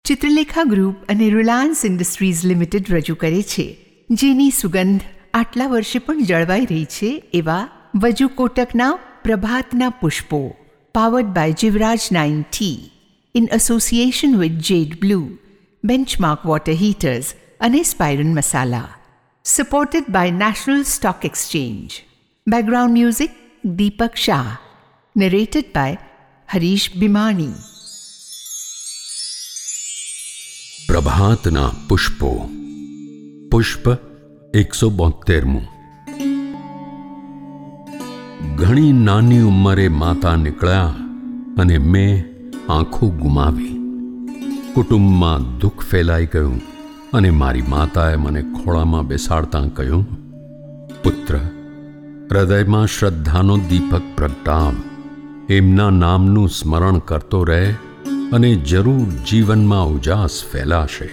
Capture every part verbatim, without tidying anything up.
Chitralekha group અને Reliance Industries Limited રજૂ કરે છે, જેની સુગંધ આટલા વર્ષે પણ જળવાઈ રહી છે એવા વજુ કોટકના પ્રભાતના પુષ્પો, powered by Jivraj nine tea, in association with Jade Blue, benchmark water heaters અને સ્પાયરન મસાલા. Supported by National Stock Exchange. Background music Deepak Shah. Narrated by Harish Bhimani. પ્રભાતના પુષ્પો. પુષ્પ એકસો બોતેરમું. ઘણી નાની ઉંમરે માતા નીકળ્યા અને મેં આંખો ગુમાવી. કુટુંબમાં દુઃખ ફેલાઈ ગયું અને મારી માતાએ મને ખોળામાં બેસાડતા કહ્યું, પુત્ર, હૃદયમાં શ્રદ્ધાનો દીપક પ્રગટાવ. એમના નામનું સ્મરણ કરતો રહે અને જરૂર જીવનમાં ઉજાસ ફેલાશે.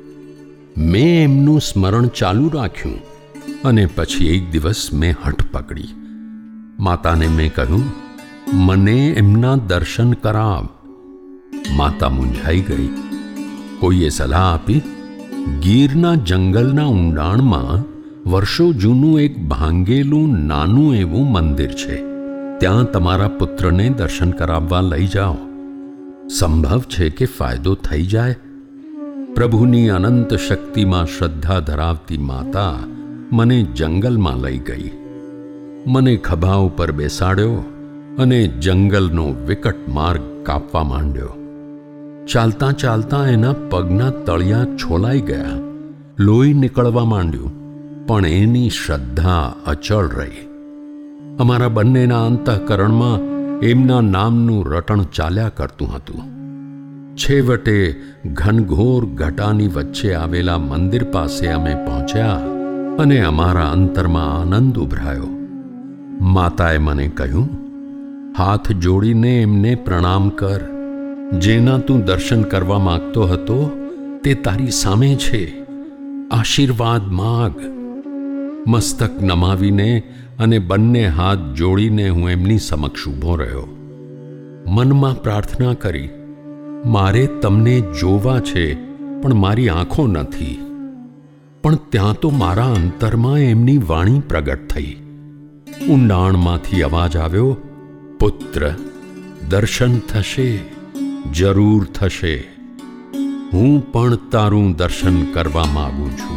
મેં એમનું સ્મરણ ચાલુ રાખ્યું અને પછી એક દિવસ મેં હઠ પકડી. માતાને મેં કહ્યું, મને એમના દર્શન કરાવ. માતા મૂંઝાઈ ગઈ. કોઈએ સલાહ આપી, ગીરના જંગલના ઊંડાણમાં વર્ષો જૂનું એક ભાંગેલું નાનું એવું મંદિર છે. ત્યાં તમારા પુત્રને દર્શન કરાવવા લઈ જાઓ. સંભવ છે કે ફાયદો થઈ જાય. પ્રભુની અનંત શક્તિમાં શ્રદ્ધા ધરાવતી માતા મને જંગલમાં લઈ ગઈ. મને ખભા ઉપર બેસાડ્યો અને જંગલનો વિકટ માર્ગ કાપવા માંડ્યો. ચાલતા ચાલતા એના પગના તળિયા છોલાઈ ગયા. લોહી નીકળવા માંડ્યું, પણ એની શ્રદ્ધા અચળ રહી. અમારા બંનેના અંતઃકરણમાં એમના નામનું રટણ ચાલ્યા કરતું હતું. છેવટે ઘનઘોર ઘટાની વચ્ચે આવેલા મંદિર પાસે અમે પહોંચ્યા અને અમારા અંતરમાં આનંદ ઉભરાયો. માતાએ મને કહ્યું, હાથ જોડીને એમને પ્રણામ કર. જેના તું દર્શન કરવા માંગતો હતો તે તારી સામે છે. આશીર્વાદ માગ. મસ્તક નમાવીને અને બંને હાથ જોડીને હું એમની સમક્ષ ઊભો રહ્યો. મનમાં પ્રાર્થના કરી, મારે તમને જોવા છે પણ મારી આંખો નથી. પણ ત્યાં તો મારા અંતરમાં એમની વાણી પ્રગટ થઈ. ઊંડાણમાંથી અવાજ આવ્યો, પુત્ર, દર્શન થશે, જરૂર થશે. હું પણ તારું દર્શન કરવા માગું છું.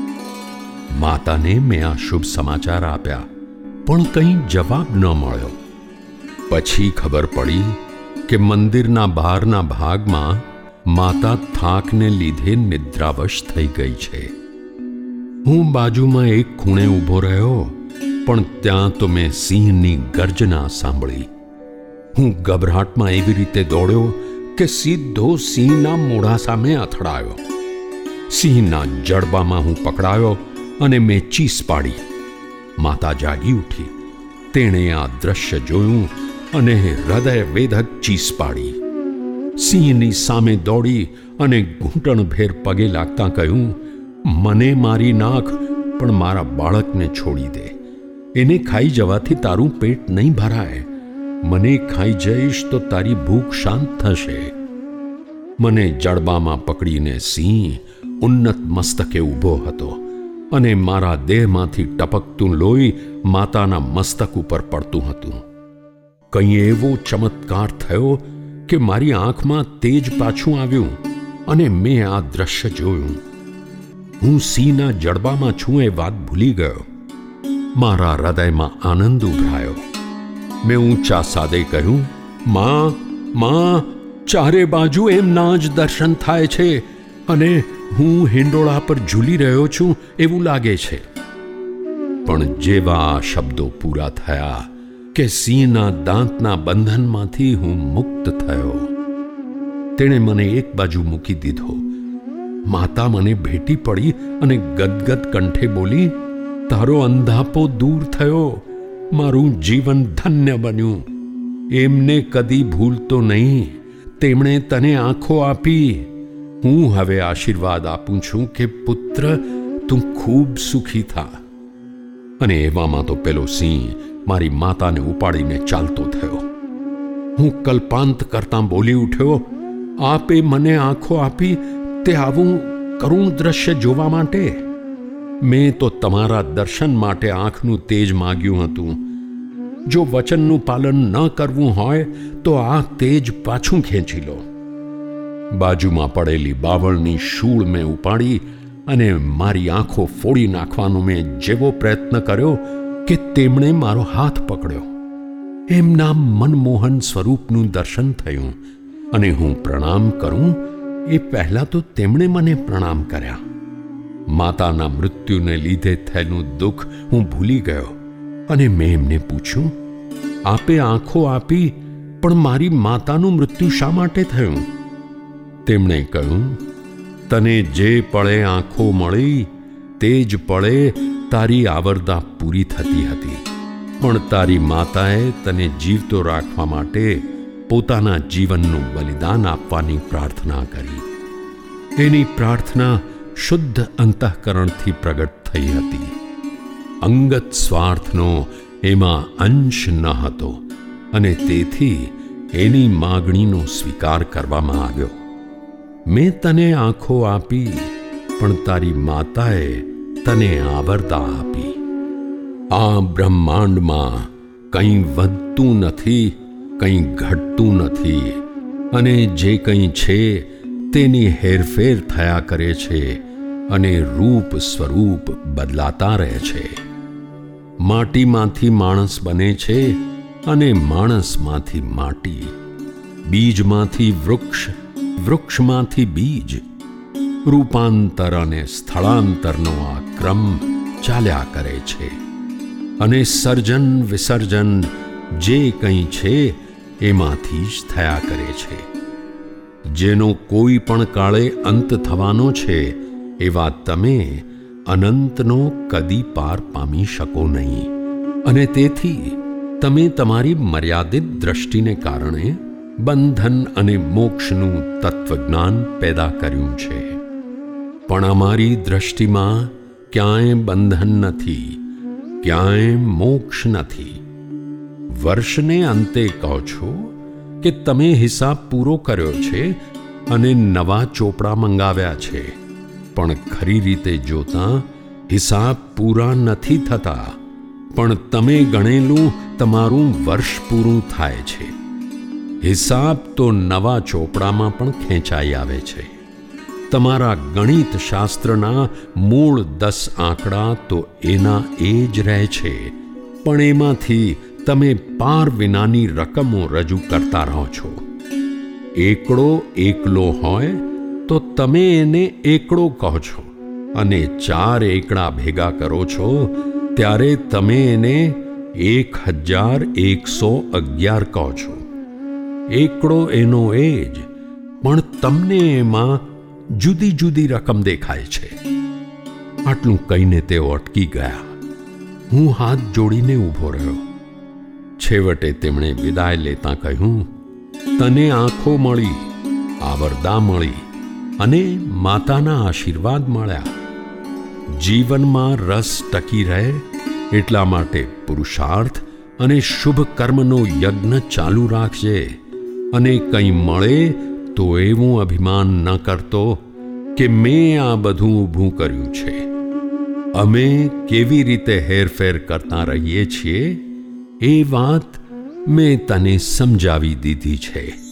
માતાને મેં આ શુભ સમાચાર આપ્યા, પણ કંઈ જવાબ ન મળ્યો. પછી ખબર પડી કે મંદિરના બહારના ભાગમાં માતા થાકને લીધે નિદ્રાવશ થઈ ગઈ છે. હું બાજુમાં એક ખૂણે ઊભો રહ્યો, પણ ત્યાં તો મેં સિંહની ગર્જના સાંભળી. હું ગભરાટમાં એવી રીતે દોડ્યો કે સીધો સિંહના મોઢા સામે અથડાયો. સિંહના જડબામાં હું પકડાયો અને મેં ચીસ પાડી. માતા જાગી ઉઠી. તેણે આ દ્રશ્ય જોયું અને હૃદયવેધક ચીસ પાડી. સિંહની સામે દોડી અને ઘૂંટણભેર પગે લાગતા કહ્યું, મને મારી નાખ, પણ મારા બાળકને છોડી દે. એને ખાઈ જવાથી તારું પેટ નહીં ભરાય. મને ખાઈ જઈશ તો તારી ભૂખ શાંત થશે. મને જડબામાં પકડીને સિંહ ઉન્નત મસ્તકે ઊભો હતો અને મારા દેહમાંથી ટપકતું લોહી માતાના મસ્તક ઉપર પડતું હતું. કંઈ એવો ચમત્કાર થયો કે મારી આંખમાં તેજ પાછું આવ્યું અને મેં આ દ્રશ્ય જોયું. હું સિંહના જડબામાં છું એ વાત ભૂલી ગયો. મારા હૃદયમાં આનંદ ઉભરાયો. મેં ઊંચા સાદે કહ્યું, માં, માં, ચારે બાજુ એમના જ દર્શન થાય છે અને હું હિંડોળા પર ઝૂલી રહ્યો છું એવું લાગે છે. પણ જેવા આ શબ્દો પૂરા થયા કે સિંહના દાંતના બંધનમાંથી હું મુક્ત થયો. તેણે મને એક બાજુ મૂકી દીધો. માતા મને ભેટી પડી અને ગદગદ કંઠે બોલી, તારો અંધાપો દૂર થયો. મારું જીવન ધન્ય બન્યું. એમને કદી ભૂલતો નહીં. તેમણે તને આંખો આપી. હું હવે આશીર્વાદ આપું છું કે પુત્ર, તું ખૂબ સુખી થા. અને એવામાં તો પેલો સિંહ મારી માતાને ઉપાડીને ચાલતો થયો. હું કલ્પાંત કરતાં બોલી ઉઠ્યો, આપે મને આંખો આપી તે આવું કરુણ દ્રશ્ય જોવા માટે? મેં તો તમારા દર્શન માટે આંખનું તેજ માગ્યું હતું. જો વચનનું પાલન ન કરવું હોય તો આ તેજ પાછું ખેંચી લો. બાજુમાં પડેલી બાવળની શૂળ મેં ઉપાડી અને મારી આંખો ફોડી નાખવાનો મેં જેવો પ્રયત્ન કર્યો કે તેમણે મારો હાથ પકડ્યો. એમના મનમોહન સ્વરૂપનું દર્શન થયું અને હું પ્રણામ કરું એ પહેલાં તો તેમણે મને પ્રણામ કર્યા. માતાના મૃત્યુને લીધે થયેલું દુઃખ હું ભૂલી ગયો અને મેં એમને પૂછ્યું, આપે આંખો આપી પણ મારી માતાનું મૃત્યુ શા માટે થયું? તેમણે કહ્યું, તને જે પળે આંખો મળી તે જ પળે તારી આવરદા પૂરી થતી હતી, પણ તારી માતાએ તને જીવતો રાખવા માટે પોતાના જીવનનું બલિદાન આપવાની પ્રાર્થના કરી. એની પ્રાર્થના શુદ્ધ અંતઃકરણથી પ્રગટ થઈ હતી. અંગત સ્વાર્થનો એમાં અંશ ન હતો અને તેથી એની માગણીનો સ્વીકાર કરવામાં આવ્યો. મેં તને આંખો આપી પણ તારી માતાએ તને આવરદા આપી. આ બ્રહ્માંડમાં કંઈ વધતું નથી, કંઈ ઘટતું નથી, અને જે કંઈ છે તેની હેરફેર થયા કરે છે અને રૂપ સ્વરૂપ બદલાતા રહે છે. માટીમાંથી માણસ બને છે અને માણસમાંથી માટી, બીજમાંથી વૃક્ષ, વૃક્ષમાંથી બીજ. રૂપાંતર અને સ્થળાંતરનો આ ક્રમ ચાલ્યા કરે છે અને સર્જન વિસર્જન જે કંઈ છે એમાંથી જ થયા કરે છે. જેનો કોઈ પણ કાળે અંત થવાનો છે એવા તમે અનંતનો કદી પાર પામી શકો નહીં, અને તેથી તમે તમારી મર્યાદિત દ્રષ્ટિને કારણે બંધન અને મોક્ષનું તત્વજ્ઞાન પેદા કર્યું છે. પણ અમારી દ્રષ્ટિમાં ક્યાંય બંધન નથી, ક્યાંય મોક્ષ નથી. વર્ષને અંતે કહો છો કે તમે હિસાબ પૂરો કર્યો છે અને નવા ચોપડા મંગાવ્યા છે, પણ ખરી રીતે જોતાં હિસાબ પૂરા નથી થતા, પણ તમે ગણેલું તમારું વર્ષ પૂરું થાય છે. હિસાબ તો નવા ચોપડામાં પણ ખેંચાઈ આવે છે. તમારા ગણિત શાસ્ત્રના મૂળ દસ આંકડા તો એના એ જ રહે છે, પણ એમાંથી તમે પાર વિનાની રકમો રજૂ કરતા રહો છો. એકડો એકલો હોય તો તમે એને એકડો કહો છો, અને ચાર એકડા ભેગા કરો છો ત્યારે તમે એને એક હજાર એકસો અગિયાર કહો છો. એકડો એનો એ જ, પણ તમને એમાં જુદી જુદી રકમ દેખાય છે. આટલું કહીને તેઓ અટકી ગયા. હું હાથ જોડીને ઊભો રહ્યો. છેવટે તેમણે વિદાય લેતાં કહ્યું, તને આંખો મળી, આવરદા મળી અને માતાના આશીર્વાદ મળ્યા. જીવનમાં રસ ટકી રહે એટલા માટે પુરુષાર્થ અને શુભ કર્મનો યજ્ઞ ચાલુ રાખજે, અને કંઈ મળે તો એવું અભિમાન ન કરતો કે મેં આ બધું ઊભું કર્યું છે. અમે કેવી રીતે હેરફેર કરતા રહીએ છીએ એ વાત મેં તને સમજાવી દીધી છે.